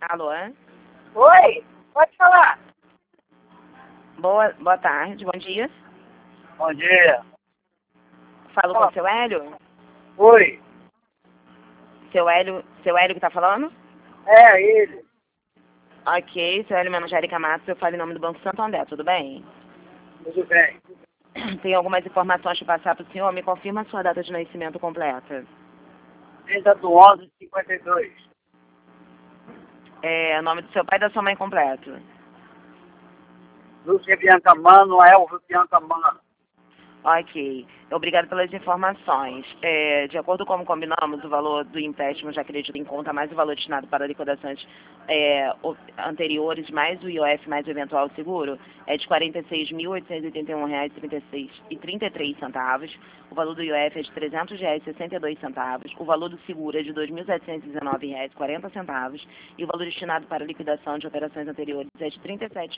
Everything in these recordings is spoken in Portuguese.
Alô? Oi, pode falar. Boa tarde, bom dia. Bom dia. Falo com o seu Hélio? Oi. Seu Hélio que tá falando? É, ele. Ok, seu Hélio, meu nome é Angélica Matos, eu falo em nome do Banco Santander, tudo bem? Tudo bem. Tem algumas informações para passar para o senhor, me confirma a sua data de nascimento completa. 30/11/52. O nome do seu pai e da sua mãe completo. Lúcia Bianca Mano, Elvio Bianca Mano. Ok, obrigado pelas informações. De acordo com como combinamos, o valor do empréstimo já acredita em conta mais o valor destinado para liquidações anteriores, mais o IOF, mais o eventual seguro, é de R$ 46.881,33. O valor do IOF é de R$ 300,62. O valor do seguro é de R$ 2.719,40. E o valor destinado para liquidação de operações anteriores é de R$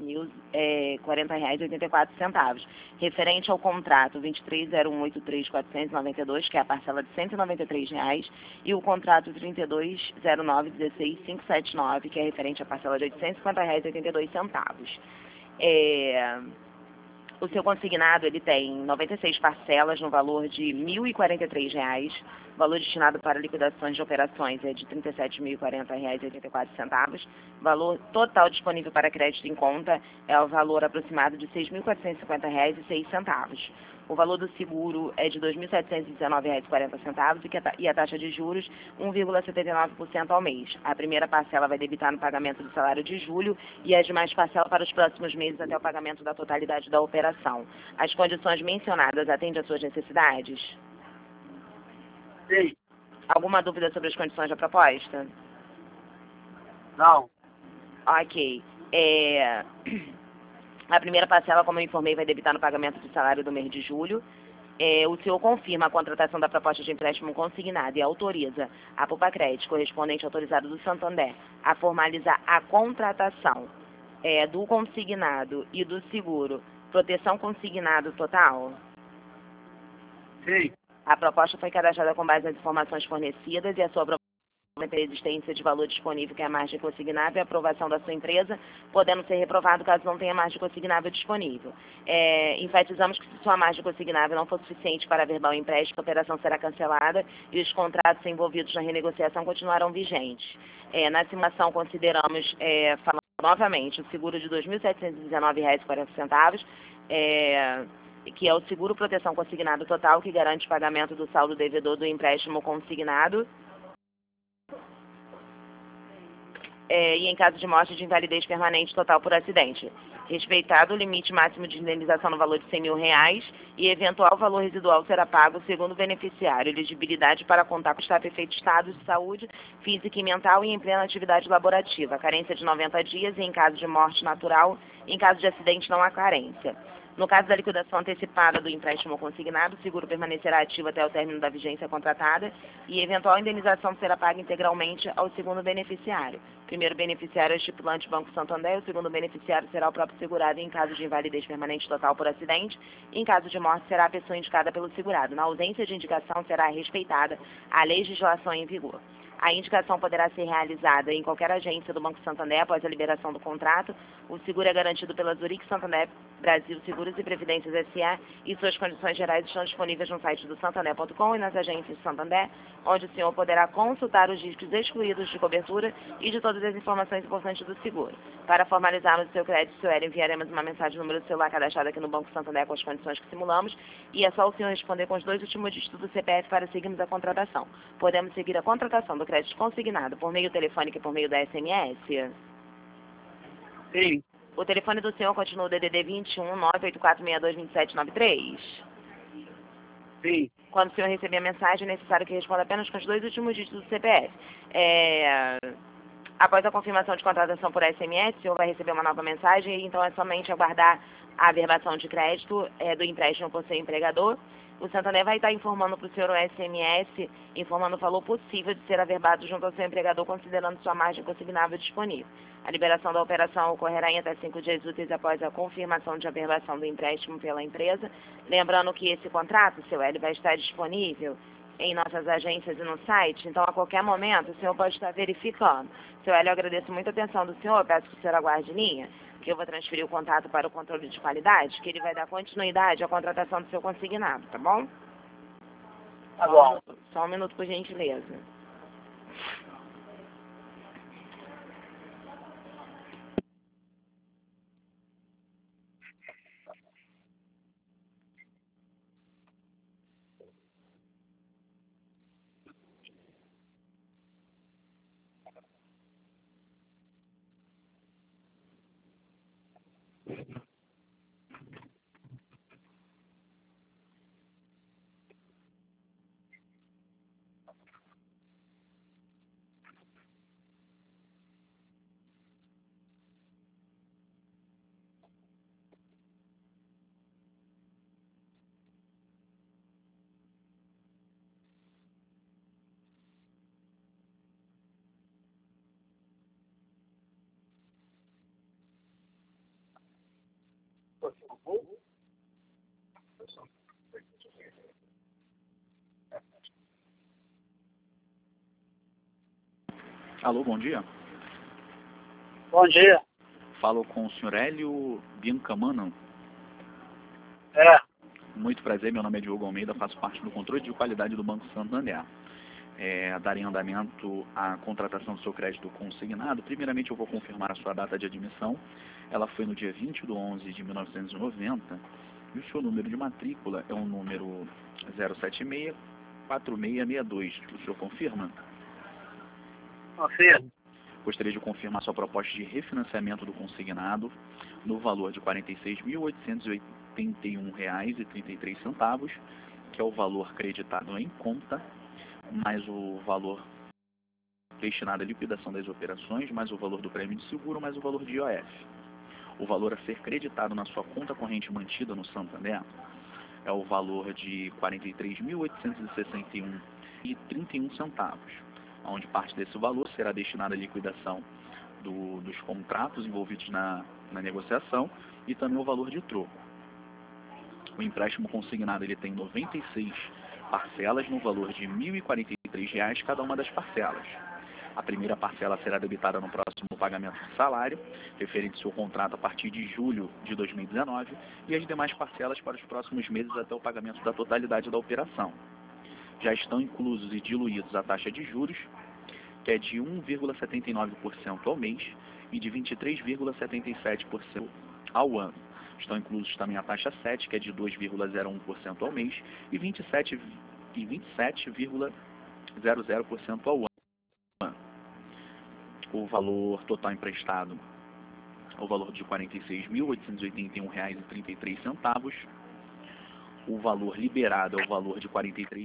37.040,84. Referente ao contrato 23.0183.492, que é a parcela de R$ 193, e o contrato 32.09.16.579, que é referente à parcela de R$ 850,82. O seu consignado, ele tem 96 parcelas no valor de R$ 1.043. O valor destinado para liquidações de operações é de R$ 37.040,84. O valor total disponível para crédito em conta é o valor aproximado de R$ 6.450,06. O valor do seguro é de R$ 2.719,40 e a taxa de juros 1,79% ao mês. A primeira parcela vai debitar no pagamento do salário de julho e as demais parcelas para os próximos meses até o pagamento da totalidade da operação. As condições mencionadas atendem às suas necessidades? Sim. Alguma dúvida sobre as condições da proposta? Não. Ok. A primeira parcela, como eu informei, vai debitar no pagamento do salário do mês de julho. O senhor confirma a contratação da proposta de empréstimo consignado e autoriza a Pupacred, correspondente autorizado do Santander, a formalizar a contratação do consignado e do seguro, proteção consignado total? Sim. A proposta foi cadastrada com base nas informações fornecidas e a sua proposta a existência de valor disponível, que é a margem consignável, e a aprovação da sua empresa, podendo ser reprovado caso não tenha margem consignável disponível. Enfatizamos que se sua margem consignável não for suficiente para averbar o empréstimo, a operação será cancelada e os contratos envolvidos na renegociação continuarão vigentes. Na simulação, consideramos, falando novamente, o seguro de R$ 2.719,40, que é o seguro proteção consignado total, que garante o pagamento do saldo devedor do empréstimo consignado, e em caso de morte de invalidez permanente total por acidente, respeitado o limite máximo de indenização no valor de R$ 100.000 e eventual valor residual será pago segundo o beneficiário, elegibilidade para contar com estado efeito estado de saúde física e mental e em plena atividade laborativa, carência de 90 dias e em caso de morte natural, em caso de acidente não há carência. No caso da liquidação antecipada do empréstimo consignado, o seguro permanecerá ativo até o término da vigência contratada e eventual indenização será paga integralmente ao segundo beneficiário. O primeiro beneficiário é o estipulante Banco Santander, o segundo beneficiário será o próprio segurado em caso de invalidez permanente total por acidente. Em caso de morte, será a pessoa indicada pelo segurado. Na ausência de indicação, será respeitada a legislação em vigor. A indicação poderá ser realizada em qualquer agência do Banco Santander após a liberação do contrato. O seguro é garantido pela Zurich Santander Brasil Seguros e Previdências S.A. e suas condições gerais estão disponíveis no site do santander.com e nas agências de Santander, onde o senhor poderá consultar os riscos excluídos de cobertura e de todas as informações importantes do seguro. Para formalizarmos o seu crédito, senhor, enviaremos uma mensagem no número do celular cadastrado aqui no Banco Santander com as condições que simulamos e é só o senhor responder com os 2 últimos dígitos do CPF para seguirmos a contratação. Podemos seguir a contratação do crédito consignado por meio telefônico e por meio da SMS? Sim. O telefone do senhor continua o DDD 21 984622793? Sim. Quando o senhor receber a mensagem, é necessário que responda apenas com os 2 últimos dígitos do CPF. Após a confirmação de contratação por SMS, o senhor vai receber uma nova mensagem, então é somente aguardar a averbação de crédito do empréstimo por seu empregador. O Santander vai estar informando para o senhor o SMS, informando o valor possível de ser averbado junto ao seu empregador, considerando sua margem consignável disponível. A liberação da operação ocorrerá em até 5 dias úteis após a confirmação de averbação do empréstimo pela empresa. Lembrando que esse contrato, seu Hélio, vai estar disponível em nossas agências e no site, então a qualquer momento o senhor pode estar verificando. Seu Hélio, eu agradeço muito a atenção do senhor, peço que o senhor aguarde linha, que eu vou transferir o contato para o controle de qualidade, que ele vai dar continuidade à contratação do seu consignado, tá bom? Tá bom. Só um minuto, por gentileza. Alô, bom dia. Bom dia. Falo com o senhor Hélio Biancamano. É. Muito prazer, meu nome é Diogo Almeida, faço parte do controle de qualidade do Banco Santander. Darei andamento à contratação do seu crédito consignado. Primeiramente, eu vou confirmar a sua data de admissão. Ela foi no dia 20/11/1990 e o seu número de matrícula é o número 076-4662. O senhor confirma? Confirmo. Gostaria de confirmar sua proposta de refinanciamento do consignado no valor de R$ 46.881,33, que é o valor creditado em conta, mais o valor destinado à liquidação das operações, mais o valor do prêmio de seguro, mais o valor de IOF. O valor a ser creditado na sua conta corrente mantida no Santander é o valor de R$ 43.861,31, onde parte desse valor será destinada à liquidação dos contratos envolvidos na negociação e também o valor de troco. O empréstimo consignado ele tem 96 parcelas no valor de R$ 1.043 cada uma das parcelas. A primeira parcela será debitada no próximo pagamento de salário, referente ao seu contrato a partir de julho de 2019, e as demais parcelas para os próximos meses até o pagamento da totalidade da operação. Já estão inclusos e diluídos a taxa de juros, que é de 1,79% ao mês e de 23,77% ao ano. Estão inclusos também a taxa 7, que é de 2,01% ao mês e 27,00% ao ano. O valor total emprestado é o valor de R$ 46.881,33. O valor liberado é o valor de R$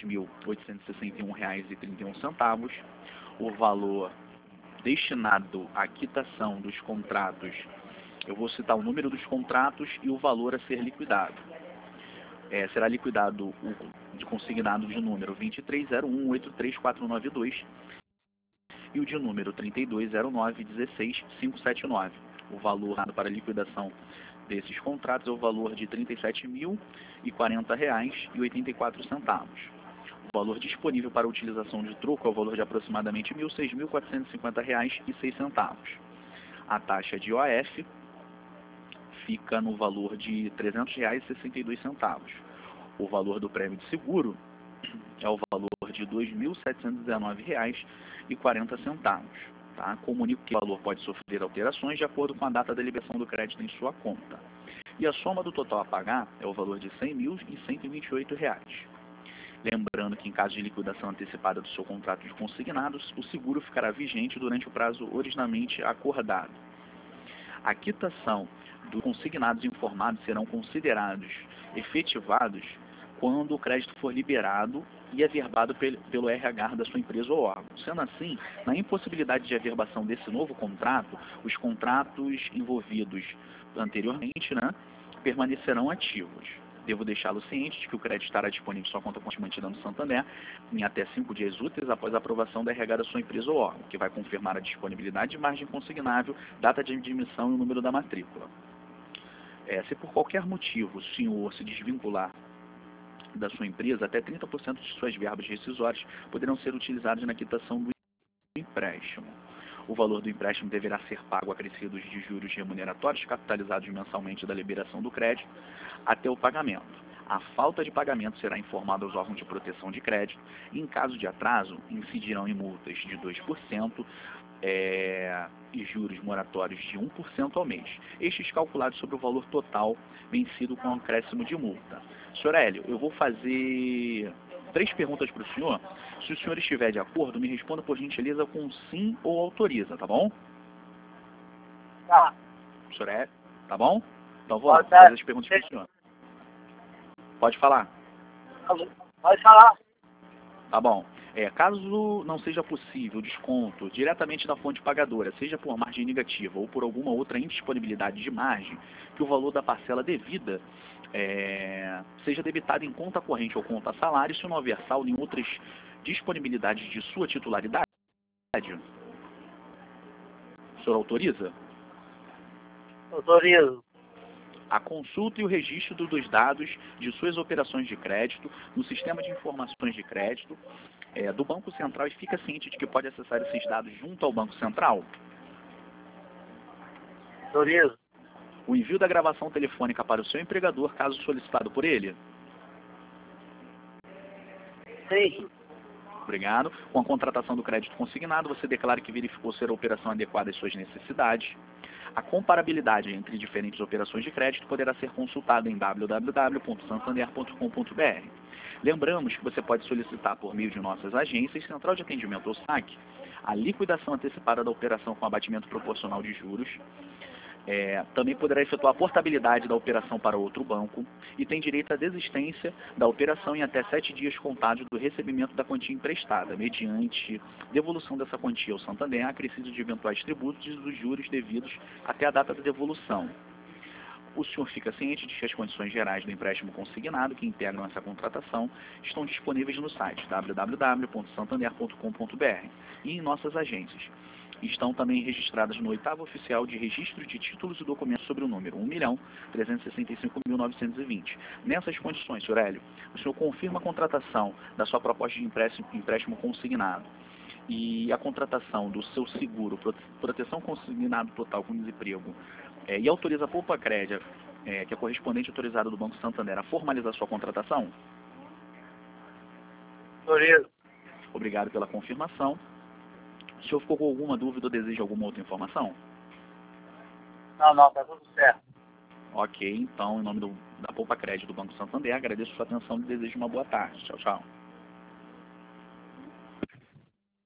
43.861,31. O valor destinado à quitação dos contratos, eu vou citar o número dos contratos e o valor a ser liquidado. Será liquidado o de consignado de número 2301834492 e o de número 3209116579. O valor para liquidação desses contratos é o valor de R$ 37.040,84. O valor disponível para utilização de troco é o valor de aproximadamente R$ 6.450,06. A taxa de IOF fica no valor de R$ 300,62. O valor do prêmio de seguro é o valor de R$ 2.719,40. Tá? Comunico que o valor pode sofrer alterações de acordo com a data da liberação do crédito em sua conta. E a soma do total a pagar é o valor de R$ 100.128. Lembrando que em caso de liquidação antecipada do seu contrato de consignados, o seguro ficará vigente durante o prazo originalmente acordado. A quitação dos consignados informados serão considerados efetivados quando o crédito for liberado e averbado pelo RH da sua empresa ou órgão. Sendo assim, na impossibilidade de averbação desse novo contrato, os contratos envolvidos anteriormente, permanecerão ativos. Devo deixá-lo ciente de que o crédito estará disponível em sua conta corrente mantida no Santander em até 5 dias úteis após a aprovação da RH da sua empresa ou órgão, que vai confirmar a disponibilidade de margem consignável, data de admissão e o número da matrícula. Se por qualquer motivo o senhor se desvincular da sua empresa, até 30% de suas verbas rescisórias poderão ser utilizadas na quitação do empréstimo. O valor do empréstimo deverá ser pago acrescidos de juros remuneratórios capitalizados mensalmente da liberação do crédito até o pagamento. A falta de pagamento será informada aos órgãos de proteção de crédito e, em caso de atraso, incidirão em multas de 2% e juros moratórios de 1% ao mês. Estes calculados sobre o valor total vencido com acréscimo de multa. Senhor Hélio, eu vou fazer 3 perguntas para o senhor. Se o senhor estiver de acordo, me responda por gentileza com sim ou autoriza, tá bom? Tá. Senhor Hélio, tá bom? Então vou Pode fazer as perguntas para o senhor. Pode falar. Pode falar. Tá bom. Caso não seja possível desconto diretamente da fonte pagadora, seja por margem negativa ou por alguma outra indisponibilidade de margem, que o valor da parcela devida seja debitado em conta corrente ou conta salário, se não houver saldo em outras disponibilidades de sua titularidade. O senhor autoriza? Autorizo. A consulta e o registro dos dados de suas operações de crédito no sistema de informações de crédito do Banco Central e fica ciente de que pode acessar esses dados junto ao Banco Central. Autorizo. O envio da gravação telefônica para o seu empregador, caso solicitado por ele. Sim. Obrigado. Com a contratação do crédito consignado, você declara que verificou ser a operação adequada às suas necessidades. A comparabilidade entre diferentes operações de crédito poderá ser consultada em www.santander.com.br. Lembramos que você pode solicitar por meio de nossas agências, Central de Atendimento ou SAC, a liquidação antecipada da operação com abatimento proporcional de juros. Também poderá efetuar a portabilidade da operação para outro banco e tem direito à desistência da operação em até 7 dias contados do recebimento da quantia emprestada, mediante devolução dessa quantia ao Santander, acrescido de eventuais tributos e dos juros devidos até a data da devolução. O senhor fica ciente de que as condições gerais do empréstimo consignado que integram essa contratação estão disponíveis no site www.santander.com.br e em nossas agências. Estão também registradas no 8º Oficial de Registro de Títulos e Documentos sobre o número 1.365.920. Nessas condições, senhor Hélio, o senhor confirma a contratação da sua proposta de empréstimo consignado e a contratação do seu seguro, proteção consignado total com desemprego, e autoriza a Poupa Crédito, que é correspondente autorizado do Banco Santander, a formalizar sua contratação? Autorizo. Obrigado pela confirmação. O senhor ficou com alguma dúvida ou deseja alguma outra informação? Não, tá tudo certo. Ok, então, em nome da Poupa Crédito do Banco Santander, agradeço sua atenção e desejo uma boa tarde. Tchau, tchau.